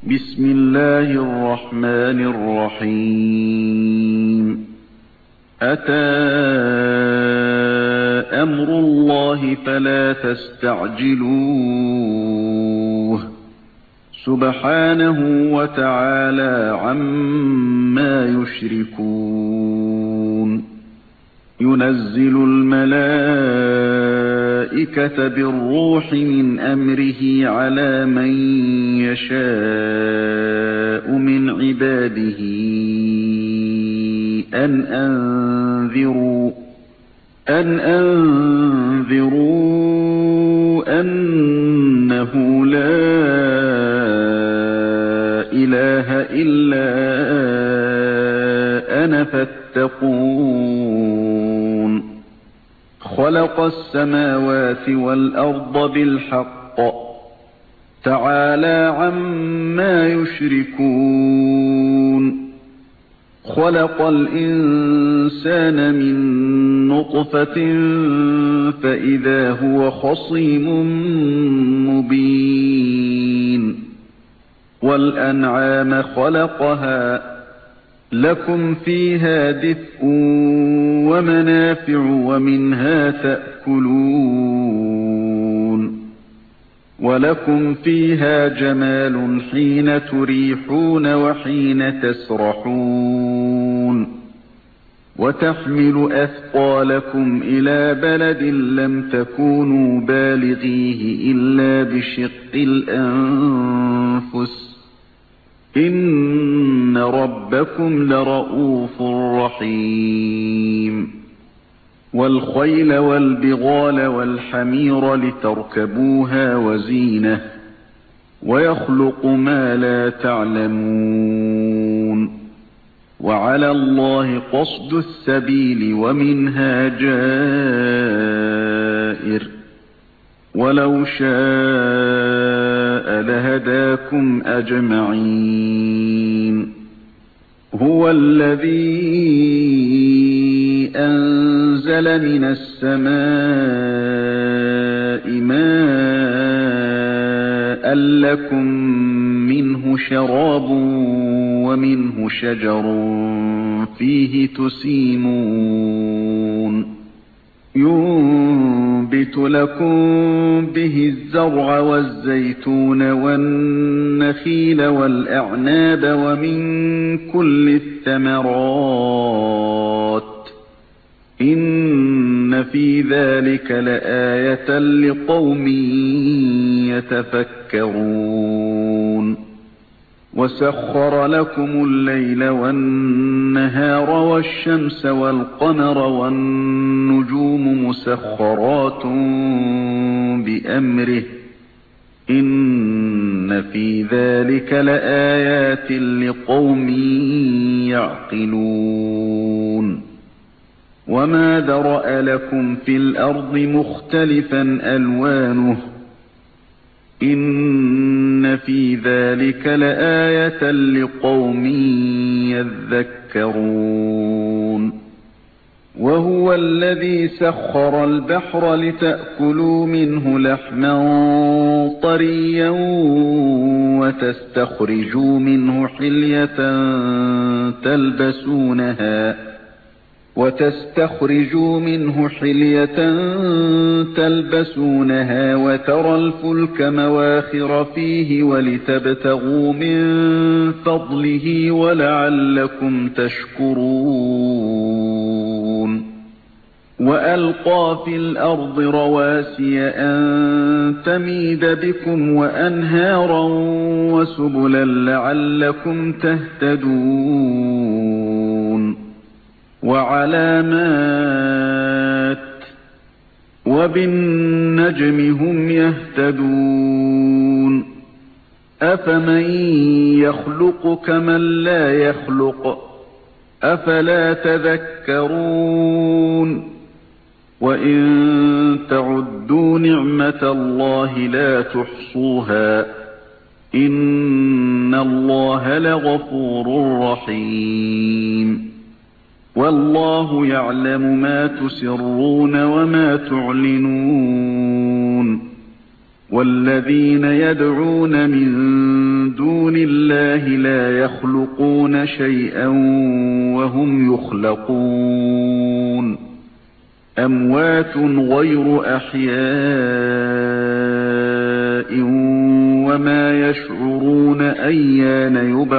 بسم الله الرحمن الرحيم أتى أمر الله فلا تستعجلوه سبحانه وتعالى عما يشركون ينزل الملائكة بالروح من أمره على من يشاء من عباده أن أنذروا أنه لا إله إلا أنا فاتقون خلق السماوات والأرض بالحق تعالى عما يشركون خلق الإنسان من نطفة فإذا هو خصيم مبين والأنعام خلقها لكم فيها دفء ومنافع ومنها تأكلون ولكم فيها جمال حين تريحون وحين تسرحون وتحمل أثقالكم إلى بلد لم تكونوا بالغيه إلا بشق الأنفس إن ربكم لرؤوف رحيم والخيل والبغال والحمير لتركبوها وزينة ويخلق ما لا تعلمون وعلى الله قصد السبيل ومنها جائر ولو شاء لهداكم أجمعين هو الذي أنزل من السماء ماء لكم منه شراب ومنه شجر فيه تسيمون ينبت لكم به الزرع والزيتون والنخيل والأعناب ومن كل الثمرات إن في ذلك لآية لقوم يتفكرون وسخر لكم الليل والنهار والشمس والقمر والنجوم مسخرات بأمره إن في ذلك لآيات لقوم يعقلون وما ذرأ لكم في الأرض مختلفا ألوانه إن في ذلك لآية لقوم يذكرون وهو الذي سخر البحر لتأكلوا منه لحما طريا وتستخرجوا منه حلية تلبسونها وترى الفلك مواخر فيه ولتبتغوا من فضله ولعلكم تشكرون وألقى في الأرض رواسي أن تميد بكم وأنهارا وسبلا لعلكم تهتدون وعلامات وبالنجم هم يهتدون أفمن يخلق كمن لا يخلق أفلا تذكرون وإن تعدوا نعمة الله لا تحصوها إن الله لغفور رحيم والله يعلم ما تسرون وما تعلنون والذين يدعون من دون الله اللَّهِ لَا يَخْلُقُونَ شَيْئًا وَهُمْ يُخْلَقُونَ أَمْوَاتٌ غَيْرُ أَحْيَاءٍ وَمَا يَشْعُرُونَ أَيَّانَ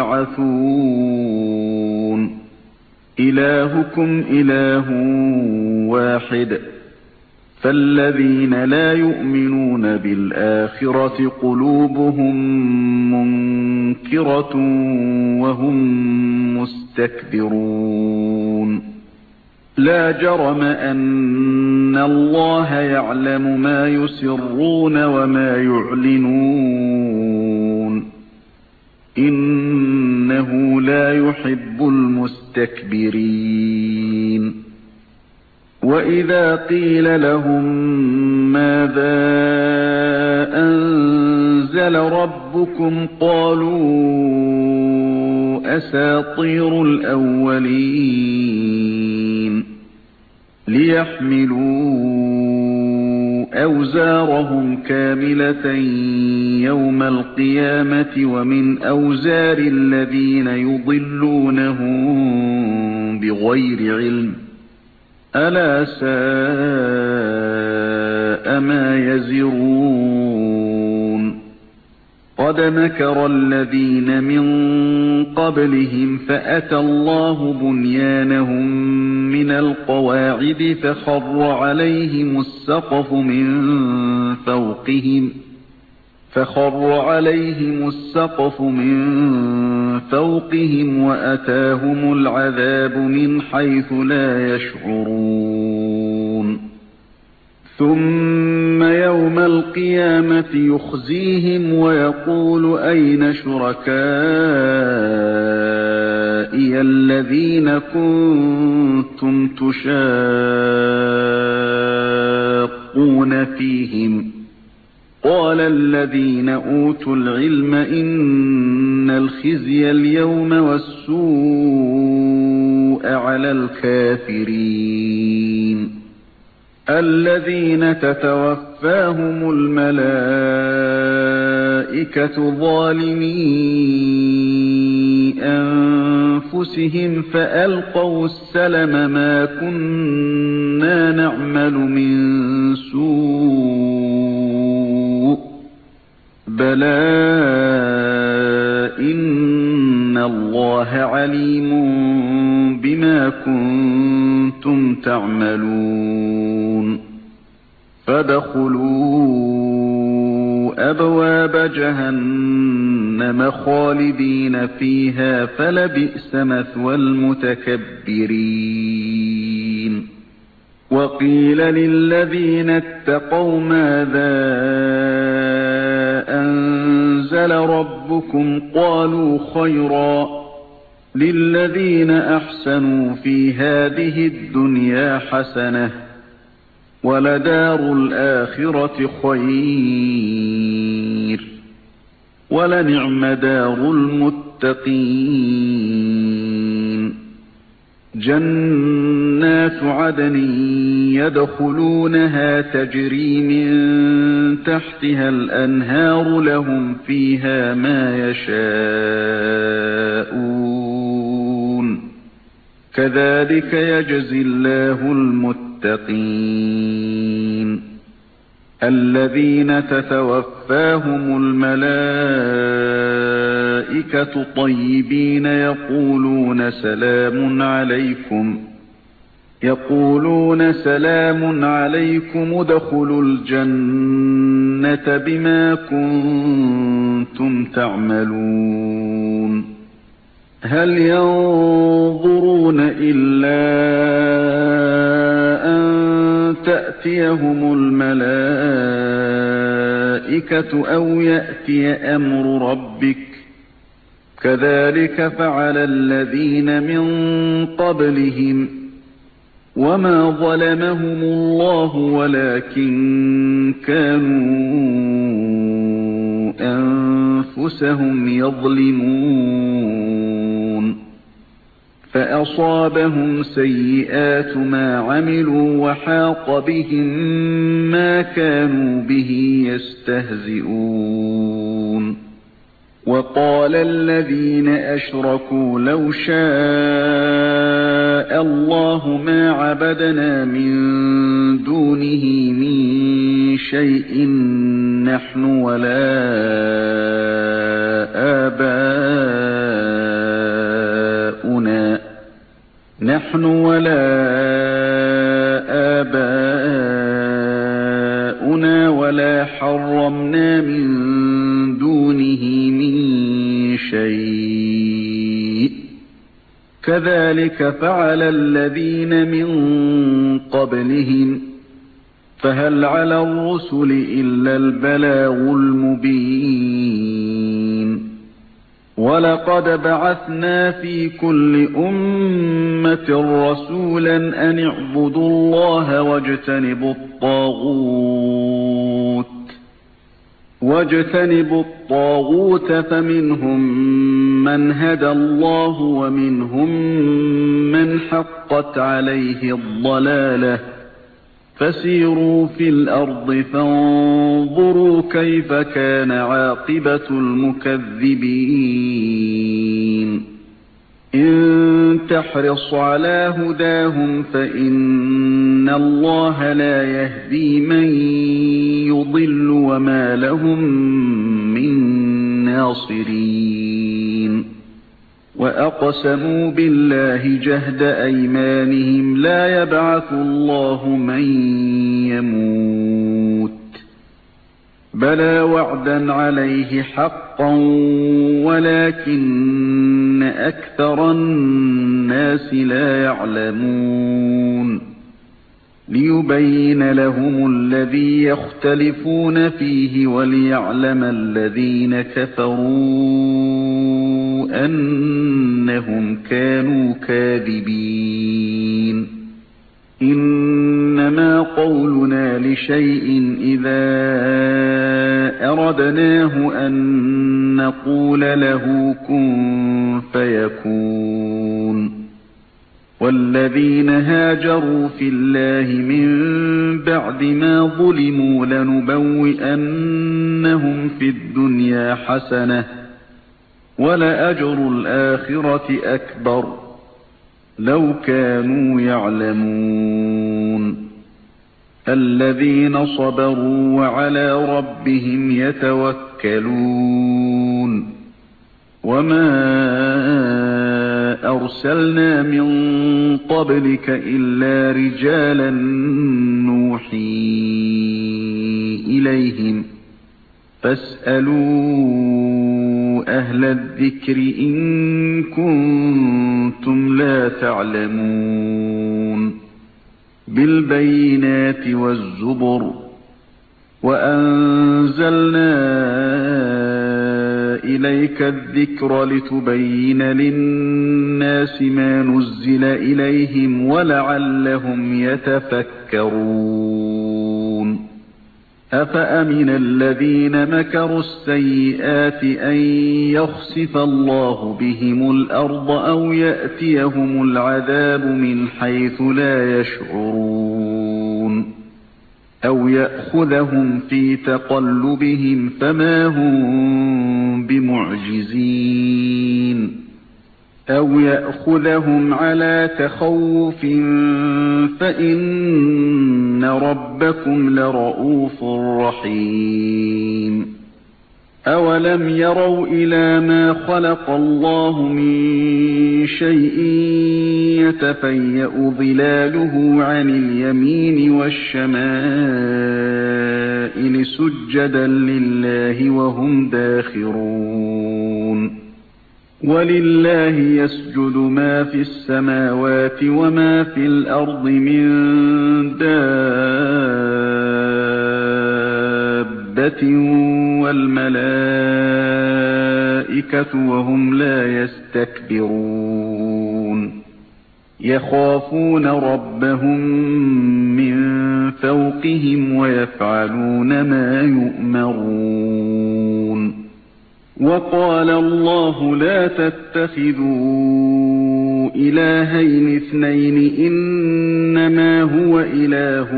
يُبْعَثُونَ إِلَٰهُكُمْ إِلَٰهٌ وَاحِدٌ فَالَّذِينَ لَا يُؤْمِنُونَ بِالْآخِرَةِ قُلُوبُهُم مُّنكِرَةٌ وَهُم مُّسْتَكْبِرُونَ لَا جَرَمَ أَنَّ اللَّهَ يَعْلَمُ مَا يُسِرُّونَ وَمَا يُعْلِنُونَ إِنَّهُ لَا يُحِبُّ الْمُسْتَكْبِرِينَ وَإِذَا قِيلَ لَهُم مَّاذَا أَنزَلَ رَبُّكُمْ قَالُوا أَسَاطِيرُ الْأَوَّلِينَ لِيَحْمِلُوا أَوْزَارَهُمْ كَامِلَةً يَوْمَ الْقِيَامَةِ وَمِنْ أَوْزَارِ الَّذِينَ يُضِلُّونَهُم بِغَيْرِ عِلْمٍ أَلَا سَاءَ مَا يَزِرُونَ قَدْ مَكَرَ الَّذِينَ مِن قَبْلِهِمْ فَأَتَى اللَّهُ بُنْيَانَهُم مِّنَ الْقَوَاعِدِ فَخَرَّ عَلَيْهِمُ السَّقْفُ مِن فَوْقِهِمْ وَأَتَاهُمُ الْعَذَابُ مِنْ حَيْثُ لَا يَشْعُرُونَ ثُمَّ يَوْمَ الْقِيَامَةِ يُخْزِيهِمْ وَيَقُولُ أَيْنَ شُرَكَائِيَ الَّذِينَ كُنتُمْ تُشَاقُّونَ فِيهِمْ قَالَ الَّذِينَ أُوتُوا الْعِلْمَ إِنَّ الْخِزْيَ الْيَوْمَ وَالسُّوءَ عَلَى الْكَافِرِينَ الَّذِينَ تَتَوَفَّاهُمُ الْمَلَائِكَةُ ظَالِمِي أَنفُسِهِمْ فَأَلْقَوْا السَّلَمَ مَا كُنَّا نَعْمَلُ مِن سُوءٍ بَلَىٰ إِنَّ اللَّهَ عَلِيمٌ بِمَا كُنتُمْ تَعْمَلُونَ فَادْخُلُوا أَبْوَابَ جَهَنَّمَ خَالِدِينَ فِيهَا فَلَبِئْسَ مَثْوَى الْمُتَكَبِّرِينَ وَقِيلَ لِلَّذِينَ اتَّقَوْا مَاذَا أَنزَلَ رَبُّكُمْ قَالُوا خَيْرًا لِلَّذِينَ أَحْسَنُوا فِي هَٰذِهِ الدُّنْيَا حَسَنَةٌ وَلَدَارُ الْآخِرَةِ خَيْرٌ وَلَنِعْمَ دَارُ الْمُتَّقِينَ جَنَّاتُ عَدْنٍ يَدْخُلُونَهَا تَجْرِي مِن تَحْتِهَا الْأَنْهَارُ لَهُمْ فِيهَا مَا يَشَاءُونَ كَذَلِكَ يَجْزِي اللَّهُ الْمُتَّقِينَ الَّذِينَ تَتَوَفَّاهُمُ الْمَلَائِكَةُ طَيِّبِينَ يَقُولُونَ سَلَامٌ عَلَيْكُمُ ادْخُلُوا الْجَنَّةَ بِمَا كُنتُمْ تَعْمَلُونَ هَلْ يَنظُرُونَ إِلَّا أَن تَأْتِيَهُمُ الْمَلَائِكَةُ أَوْ يَأْتِيَ أَمْرُ رَبِّكَ كَذَلِكَ فَعَلَ الَّذِينَ مِن قَبْلِهِمْ وَمَا ظَلَمَهُمُ اللَّهُ وَلَكِن كَانُوا أَنفُسَهُمْ يَظْلِمُونَ فَأَصَابَهُمْ سَيِّئَاتُ مَا عَمِلُوا وَحَاقَ بِهِم مَّا كَانُوا بِهِ يَسْتَهْزِئُونَ وقال الذين أشركوا لو شاء الله ما عبدنا من دونه من شيء نحن ولا آباؤنا ولا حرمنا من دونه من شيء كذلك فعل الذين من قبلهم فهل على الرسل إلا البلاغ المبين ولقد بعثنا في كل أمة رسولا أن اعبدوا الله واجتنبوا الطاغوت فمنهم من هدى الله ومنهم من حقت عليه الضلالة فسيروا في الأرض فانظروا كيف كان عاقبة المكذبين إن تحرص على هداهم فإن الله لا يهدي من يضل وما لهم من ناصرين وأقسموا بالله جهد أيمانهم لا يبعث الله من يموت بلى وعدا عليه حقا ولكن أكثر الناس لا يعلمون ليبين لهم الذي يختلفون فيه وليعلم الذين كفروا أنهم كانوا كاذبين إنما قولنا لشيء إذا أردناه أن نقول له كن فيكون والذين هاجروا في الله من بعد ما ظلموا لنبوئنهم في الدنيا حسنة ولأجر الآخرة أكبر لو كانوا يعلمون الذين صبروا وعلى ربهم يتوكلون وما أرسلنا من قبلك إلا رجالا نوحي إليهم فاسألوا أهل الذكر إن كنتم لا تعلمون بالبينات والزبر وأنزلنا إليك الذكر لتبين للناس ما نزل إليهم ولعلهم يتفكرون أفأمن الذين مكروا السيئات أن يخسف الله بهم الأرض أو يأتيهم العذاب من حيث لا يشعرون أو يأخذهم في تقلبهم فما هم بمعجزين أو يأخذهم على تخوف فإن ربكم لرؤوف رحيم أولم يروا إلى ما خلق الله من شيء يتفيأ ظلاله عن اليمين والشمائل سجدا لله وهم داخرون ولله يسجد ما في السماوات وما في الأرض من دابة والملائكة وهم لا يستكبرون يخافون ربهم من فوقهم ويفعلون ما يؤمرون وقال الله لا تتخذوا إلهين اثنين إنما هو إله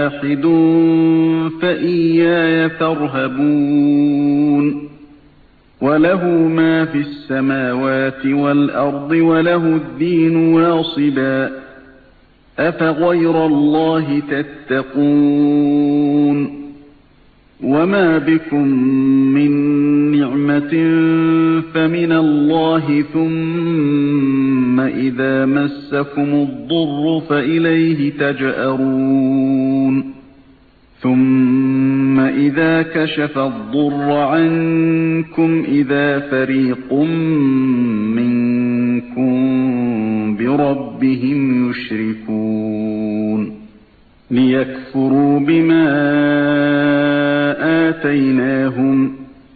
واحد فإياي فارهبون وله ما في السماوات والأرض وله الدين واصبا أفغير الله تتقون وما بكم من نعمة فمن الله ثم إذا مسكم الضر فإليه تجأرون ثم إذا كشف الضر عنكم إذا فريق منكم بربهم يشركون ليكفروا بما آتيناهم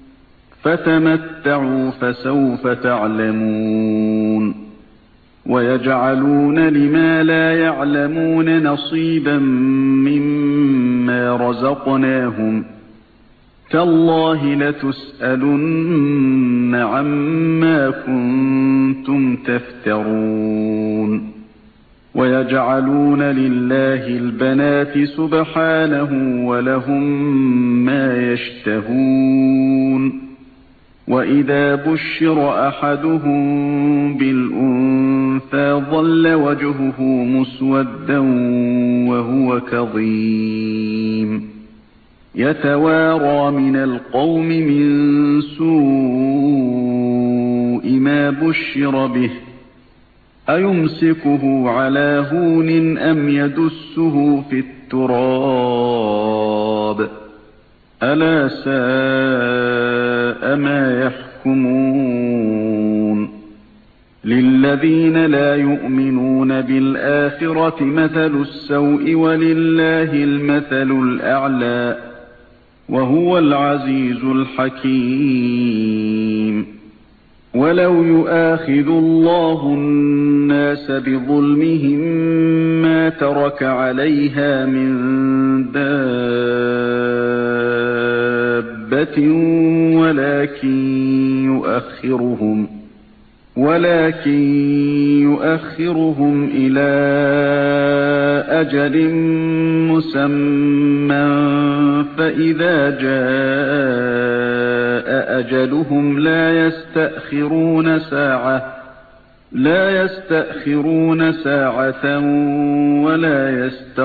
فتمتعوا فسوف تعلمون ويجعلون لما لا يعلمون نصيبا مما رزقناهم تالله لتسألن عما كنتم تفترون ويجعلون لله البنات سبحانه ولهم ما يشتهون وإذا بشر أحدهم بالأنثى ظل وجهه مسودا وهو كظيم يتوارى من القوم من سوء ما بشر به أيمسكه على هون أم يدسه في التراب ألا ساء ما يحكمون للذين لا يؤمنون بالآخرة مثل السوء ولله المثل الأعلى وهو العزيز الحكيم ولو يؤاخذ الله الناس بظلمهم ما ترك عليها من دابة ولكن يؤخرهم إلى أجل مسمى فإذا جاء أجلهم لا يستأخرون ساعة ولا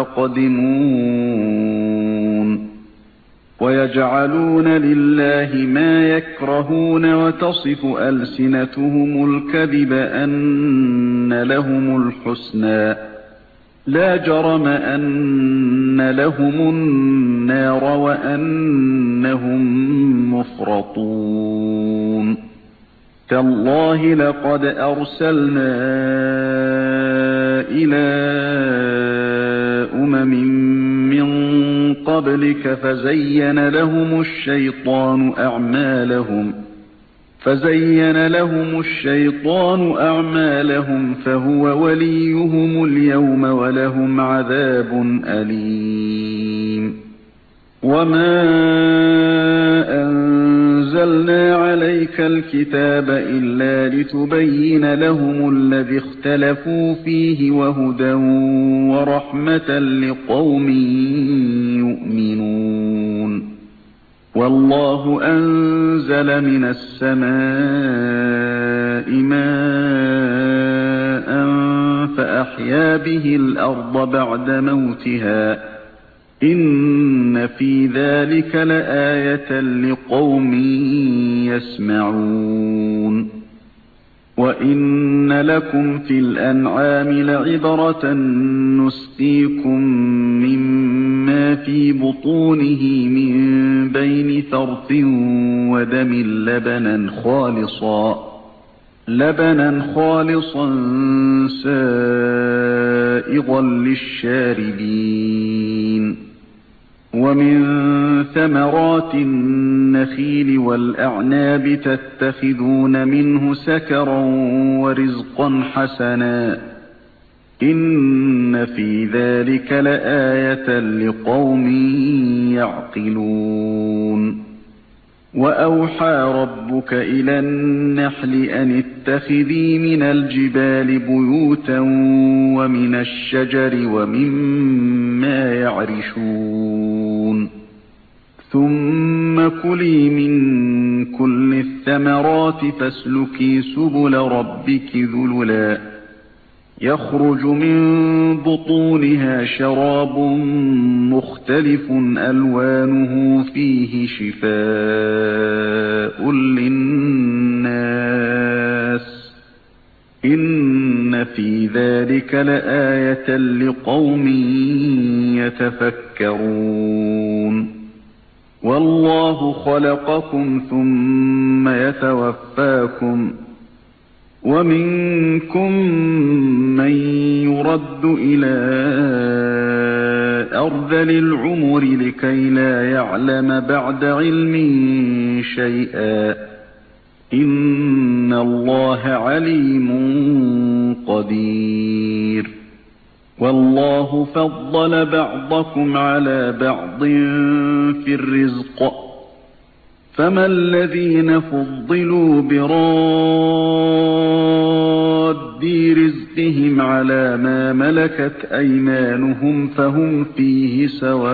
يستقدمون ويجعلون لله ما يكرهون وتصف ألسنتهم الكذب أن لهم الحسنى لا جرم أن لهم النار وأنهم مفرطون تالله لقد أرسلنا إلى أمم من قبلك فزين لهم الشيطان أعمالهم فهو وليهم اليوم ولهم عذاب أليم وما أنزلنا عليك الكتاب إلا لتبين لهم الذي اختلفوا فيه وهدى ورحمة لقوم يؤمنون والله أنزل من السماء ماء فأحيا به الأرض بعد موتها إن في ذلك لآية لقوم يسمعون وإن لكم في الأنعام لعبرة نسقيكم مما في بطونه من بين فرث ودم لبنا خالصا سائغا للشاربين ومن ثمرات النخيل والأعناب تتخذون منه سكرا ورزقا حسنا إن في ذلك لآية لقوم يعقلون وأوحى ربك إلى النحل أن اتخذي من الجبال بيوتا ومن الشجر ومما يعرشون ثم كلي من كل الثمرات فاسلكي سبل ربك ذللا يخرج من بطونها شراب مختلف ألوانه فيه شفاء للناس إن في ذلك لآية لقوم يتفكرون والله خلقكم ثم يتوفاكم ومنكم من يرد إلى أرذل العمر لكي لا يعلم بعد علم شيئا إن الله عليم قدير والله فضل بعضكم على بعض في الرزق فما الذين فضلوا براد رزقهم على ما ملكت أيمانهم فهم فيه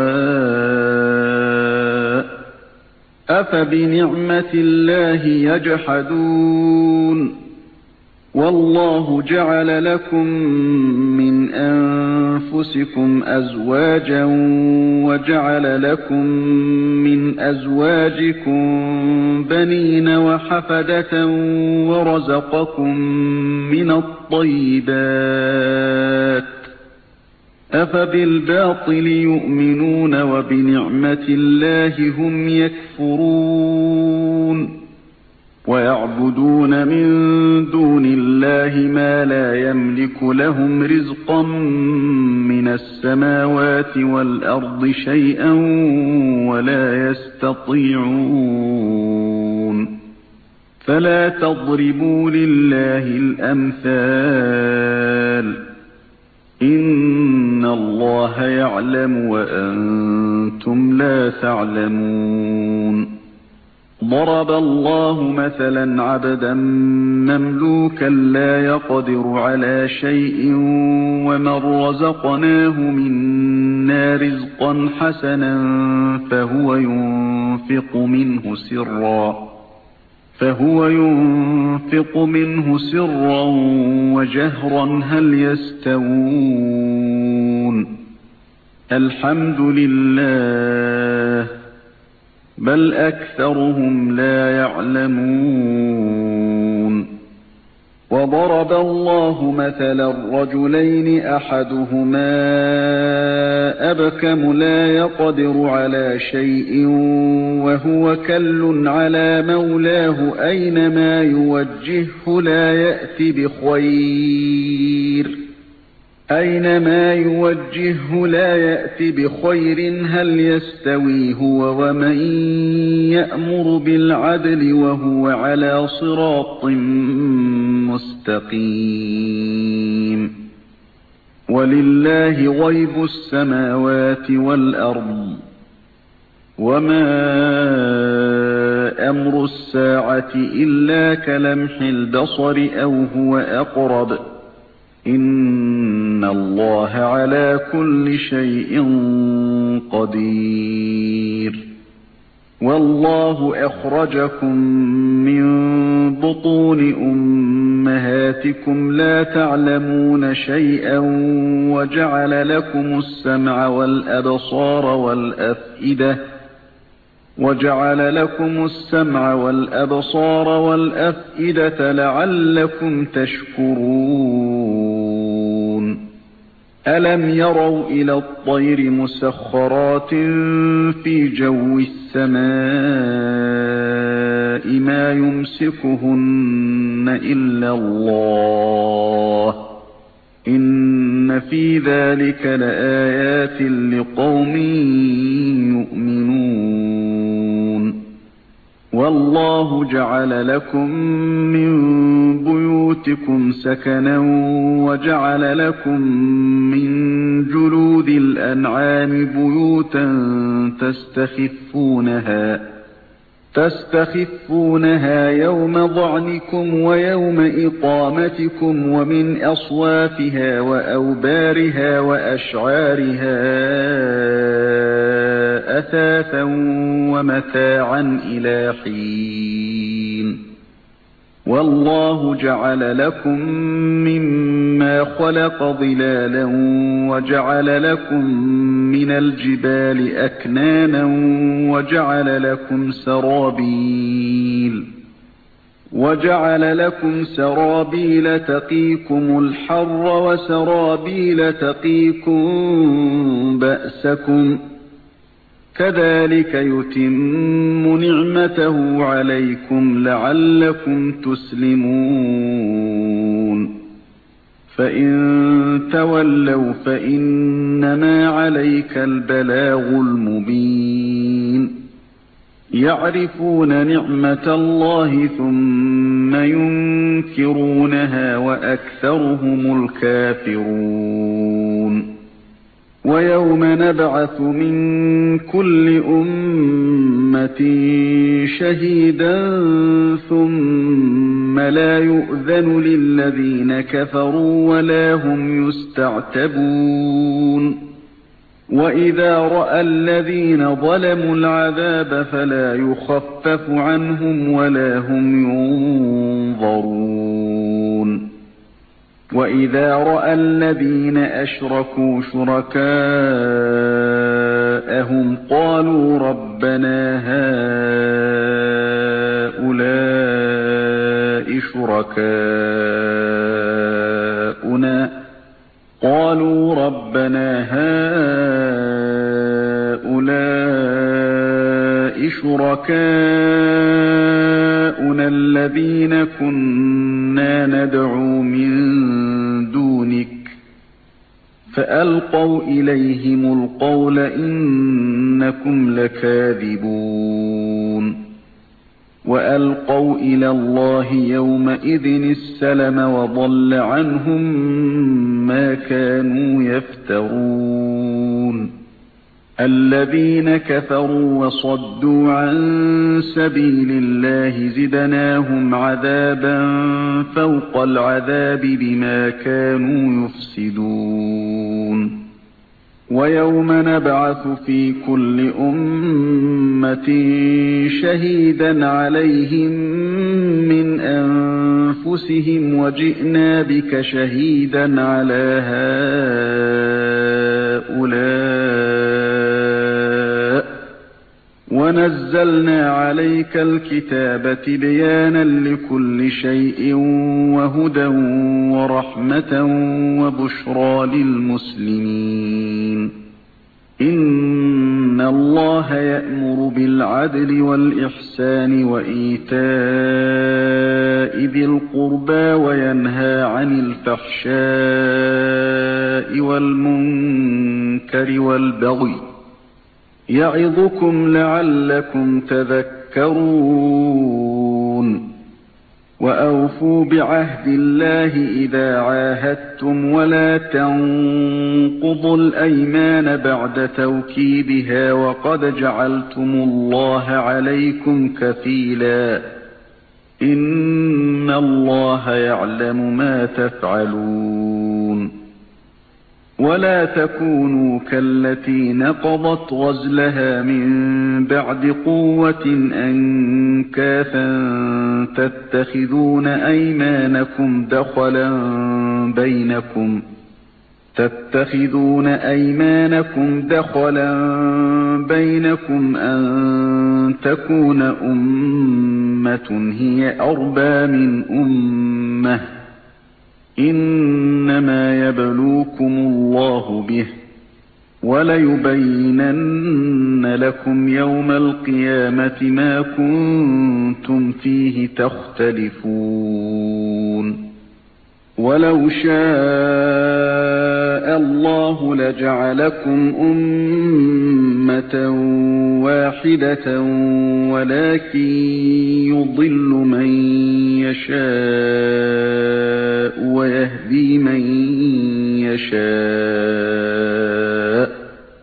سواء أفبنعمة الله يجحدون والله جعل لكم من أنفسكم أزواجا وجعل لكم من أزواجكم بنين وحفدة ورزقكم من الطيبات أفبالباطل يؤمنون وبنعمة الله هم يكفرون ويعبدون من دون الله ما لا يملك لهم رزقا من السماوات والأرض شيئا ولا يستطيعون فلا تضربوا لله الأمثال إن الله يعلم وأنتم لا تعلمون ضرب الله مثلا عبدا مملوكا لا يقدر على شيء ومن رزقناه منا رزقا حسنا فهو ينفق منه سرا وجهرا هل يستوون الحمد لله بل أكثرهم لا يعلمون وضرب الله مثلا رجلين أحدهما أبكم لا يقدر على شيء وهو كل على مولاه أينما يوجهه لا يأت بخير هل يستوي هو ومن يأمر بالعدل وهو على صراط مستقيم ولله غيب السماوات والأرض وما أمر الساعة إلا كلمح البصر أو هو أقرب إن الله على كل شيء قدير والله أخرجكم من بطون أمهاتكم لا تعلمون شيئا وجعل لكم السمع والأبصار والأفئدة لعلكم تشكرون ألم يروا إلى الطير مسخرات في جو السماء ما يمسكهن إلا الله إن في ذلك لآيات لقوم يؤمنون والله جعل لكم من بيوتكم سكنا وجعل لكم من جلود الأنعام بيوتا تستخفونها يوم ظعنكم ويوم إقامتكم ومن أصوافها وأوبارها وأشعارها أثاثا ومتاعا إلى حين والله جعل لكم مما خلق ظلالا وجعل لكم من الجبال أكنانا وجعل لكم سرابيل تقيكم الحر وسرابيل تقيكم بأسكم كذلك يتم نعمته عليكم لعلكم تسلمون فإن تولوا فإنما عليك البلاغ المبين يعرفون نعمة الله ثم ينكرونها وأكثرهم الكافرون ويوم نبعث من كل أمة شهيدا ثم لا يؤذن للذين كفروا ولا هم يستعتبون وإذا رأى الذين ظلموا العذاب فلا يخفف عنهم ولا هم ينظرون وإذا رأى الذين أشركوا شركاءهم قالوا ربنا هؤلاء شركاؤنا الذين كنا ندعو من دونك فألقوا إليهم القول إنكم لكاذبون وألقوا إلى الله يومئذ السلم وضل عنهم ما كانوا يفترون الذين كفروا وصدوا عن سبيل الله زدناهم عذابا فوق العذاب بما كانوا يفسدون ويوم نبعث في كل أمة شهيدا عليهم من أنفسهم وجئنا بك شهيدا على هؤلاء ونزلنا عليك الكتاب تبيانا لكل شيء وهدى ورحمة وبشرى للمسلمين إن الله يأمر بالعدل والإحسان وإيتاء ذي القربى وينهى عن الفحشاء والمنكر والبغي يعظكم لعلكم تذكرون وأوفوا بعهد الله إذا عاهدتم ولا تنقضوا الأيمان بعد توكيدها وقد جعلتم الله عليكم كفيلا إن الله يعلم ما تفعلون ولا تكونوا كالتي نقضت غزلها من بعد قوة أنكاثا تتخذون أيمانكم دخلا بينكم أن تكون أمة هي أربى من أمة إنما يبلوكم الله به وليبينن لكم يوم القيامة ما كنتم فيه تختلفون ولو شاء الله لجعلكم أمة واحدة ولكن يضل من يشاء ويهدي من يشاء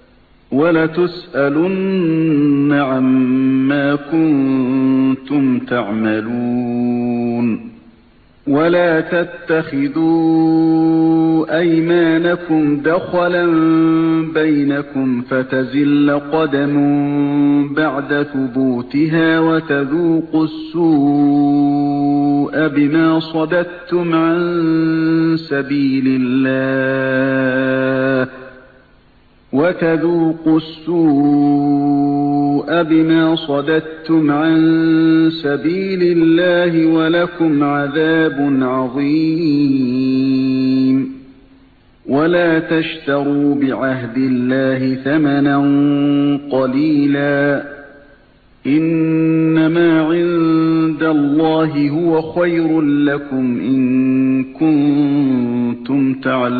ولتسألن عما كنتم تعملون ولا تتخذوا أيمانكم دخلا بينكم فتزل قدم بعد ثبوتها وتذوقوا السوء بما صددتم عن سبيل الله ولكم عذاب عظيم ولا تشتروا بعهد الله ثمنا قليلا إنما عند الله هو خير لكم إن كنتم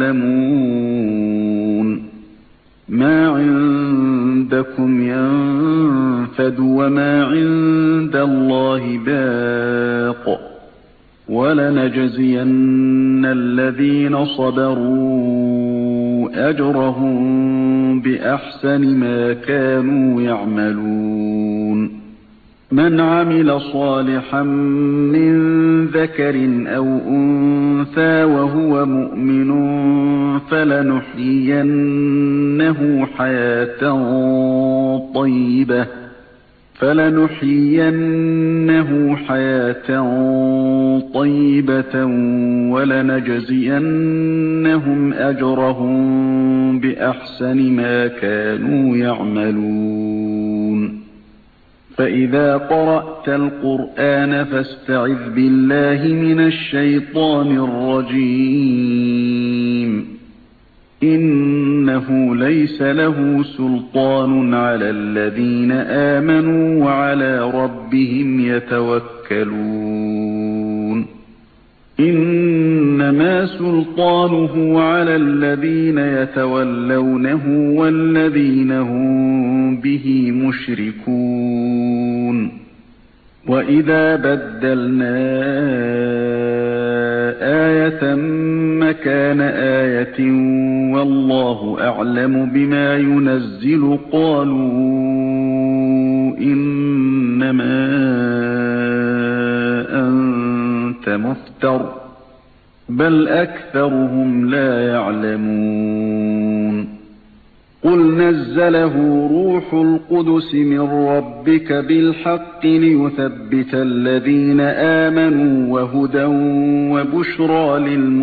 تعلمون ما عندكم ينفد وما عند الله باق ولنجزين الذين صبروا أجرهم بأحسن ما كانوا يعملون من عمل صالحا من ذكر أو أنثى وهو مؤمن فلنحيينه حياة طيبة ولنجزينهم أجرهم بأحسن ما كانوا يعملون فإذا قرأت القرآن فاستعذ بالله من الشيطان الرجيم إنه ليس له سلطان على الذين آمنوا وعلى ربهم يتوكلون إنما سلطانه على الذين يتولونه والذين هم به مشركون وإذا بدلنا آية مكان آية والله أعلم بما ينزل قالوا إنما أنت مفتر بل أكثرهم لا يعلمون قل نزله روح القدس من ربك بالحق ليثبت الذين آمنوا وهدى وبشرى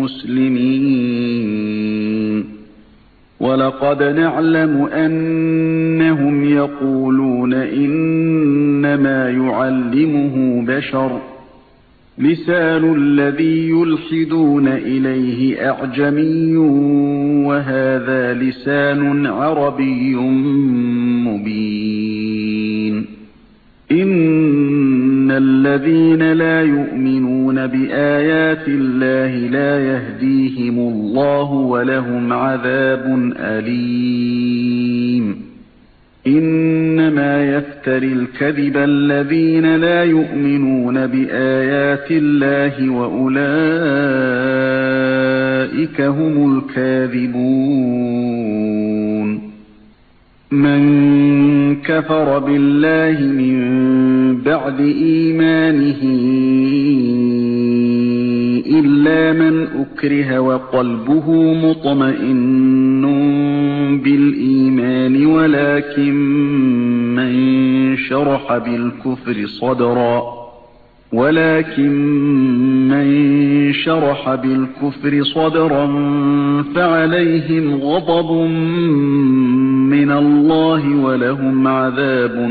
للمسلمين ولقد نعلم أنهم يقولون إنما يعلمه بشر لسان الذي يلحدون إليه أعجمي وهذا لسان عربي مبين إن الذين لا يؤمنون بآيات الله لا يهديهم الله ولهم عذاب أليم إنما يفتري الكذب الذين لا يؤمنون بآيات الله وأولئك هم الكاذبون من كفر بالله من بعد إيمانه إلا من أكره وقلبه مطمئن بالإيمان ولكن من شرح بالكفر صدرا فعليهم غضب من الله ولهم عذاب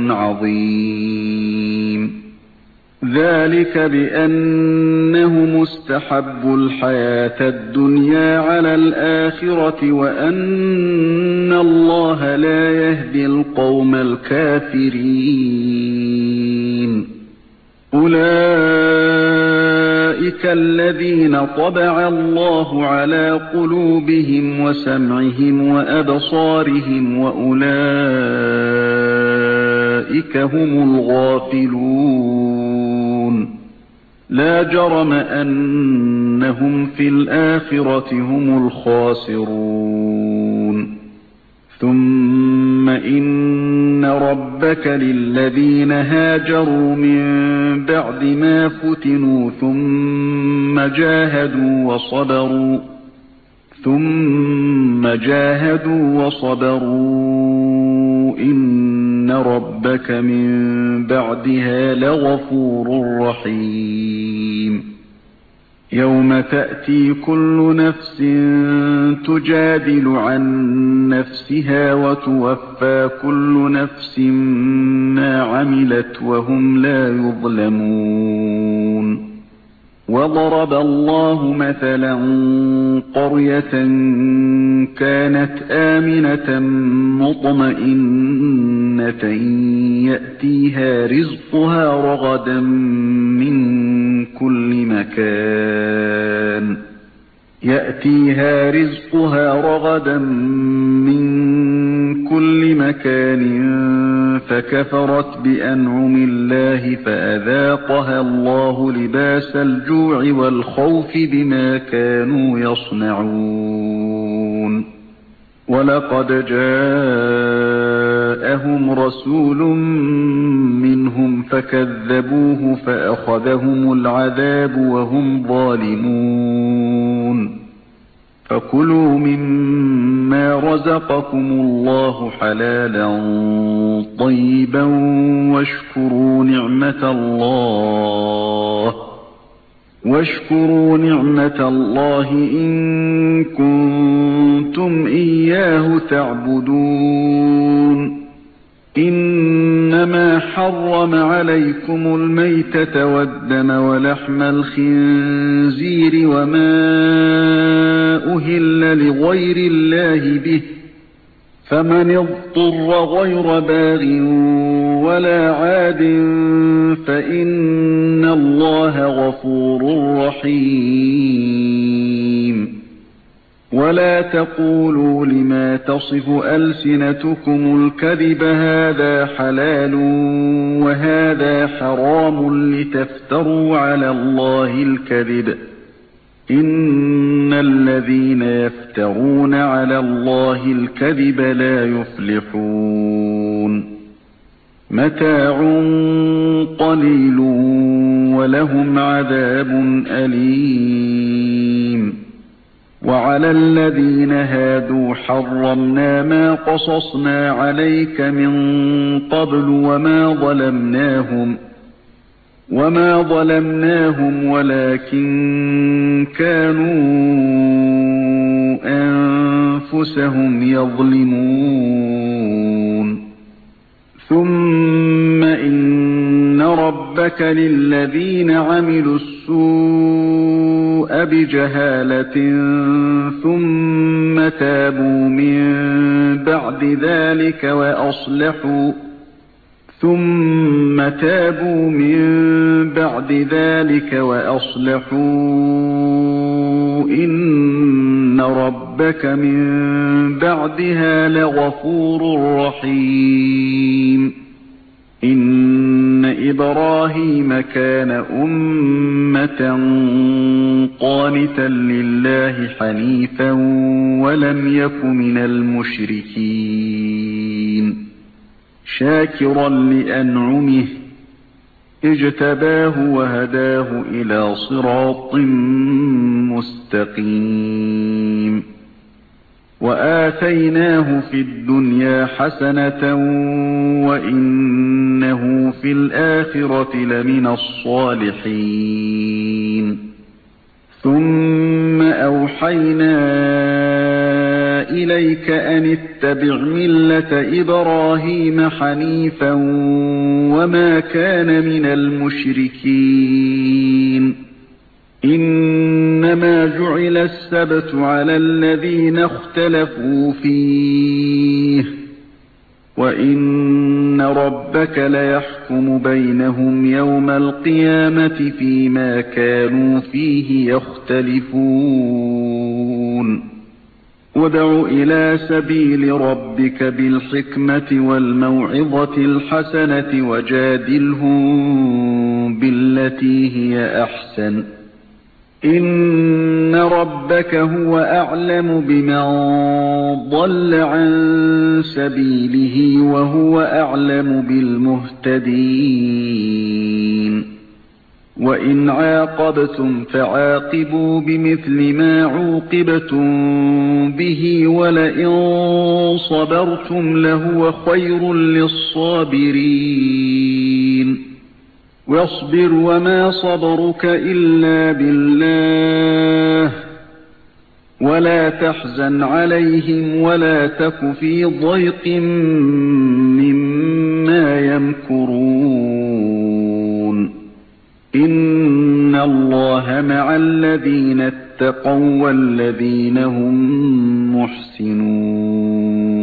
عظيم ذلك بأنهم استحبوا الحياة الدنيا على الآخرة وأن الله لا يهدي القوم الكافرين أولئك الذين طبع الله على قلوبهم وسمعهم وأبصارهم وأولئك هم الغافلون لا جرم أنهم في الآخرة هم الخاسرون ثم إن ربك للذين هاجروا من بعد ما فتنوا ثم ثم جاهدوا وصبروا إن ربك من بعدها لغفور رحيم يوم تأتي كل نفس تجادل عن نفسها وتوفى كل نفس ما عملت وهم لا يظلمون وضرب الله مثلا قرية كانت آمنة مطمئنة يأتيها رزقها رغدا من كل مكان فكفرت بأنعم الله فأذاقها الله لباس الجوع والخوف بما كانوا يصنعون ولقد جاءهم رسول منهم فكذبوه فأخذهم العذاب وهم ظالمون فكلوا مما رزقكم الله حلالا طيبا واشكروا نعمة الله إن كنتم إياه تعبدون إنما حرم عليكم الميتة والدم ولحم الخنزير وما أهل لغير الله به فمن اضطر غير باغ ولا عاد فإن الله غفور رحيم ولا تقولوا لما تصف ألسنتكم الكذب هذا حلال وهذا حرام لتفتروا على الله الكذب إن الذين يفترون على الله الكذب لا يفلحون متاع قليل ولهم عذاب أليم وعلى الذين هادوا حرمنا ما قصصنا عليك من قبل وما ظلمناهم ولكن كانوا أنفسهم يظلمون ثم إن ربك للذين عملوا السوء بجهالة ثم تابوا من بعد ذلك وأصلحوا إن ربك من بعدها لغفور رحيم إن إبراهيم كان أمة قانتا لله حنيفا ولم يك من المشركين شاكرا لأنعمه اجتباه وهداه إلى صراط مستقيم وآتيناه في الدنيا حسنة وإنه في الآخرة لمن الصالحين ثم أوحينا إليك أن اتبع ملة إبراهيم حنيفا وما كان من المشركين إنما جعل السبت على الذين اختلفوا فيه وإن ربك ليحكم بينهم يوم القيامة فيما كانوا فيه يختلفون ادع إلى سبيل ربك بالحكمة والموعظة الحسنة وجادلهم بالتي هي أحسن إن ربك هو أعلم بمن ضل عن سبيله وهو أعلم بالمهتدين وَإِنْ عَاقَبْتُمْ فَعَاقِبُوا بِمِثْلِ مَا عُوقِبْتُمْ بِهِ وَلَئِنْ صَبَرْتُمْ لَهُوَ خَيْرٌ لِلصَّابِرِينَ وَاصْبِرْ وَمَا صَبْرُكَ إِلَّا بِاللَّهِ وَلَا تَحْزَنْ عَلَيْهِمْ وَلَا تَكُ فِي ضَيْقٍ مِّمَّا يَمْكُرُونَ إِنَّ اللَّهَ مَعَ الَّذِينَ اتَّقَوْا وَالَّذِينَ هُم مُّحْسِنُونَ